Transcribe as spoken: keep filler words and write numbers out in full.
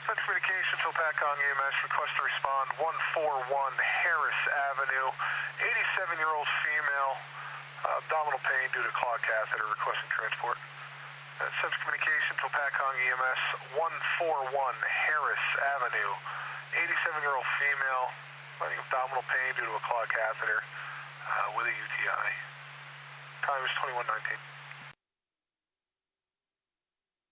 Central Communications, Hopatcong E M S, request to respond one forty-one Harris Avenue, eighty-seven-year-old female, uh, abdominal pain due to clog catheter, requesting transport. Uh, Central Communications, Hopatcong E M S, one forty-one Harris Avenue, eighty-seven-year-old female, fighting abdominal pain due to a clog catheter uh, with a U T I. Time is twenty-one nineteen.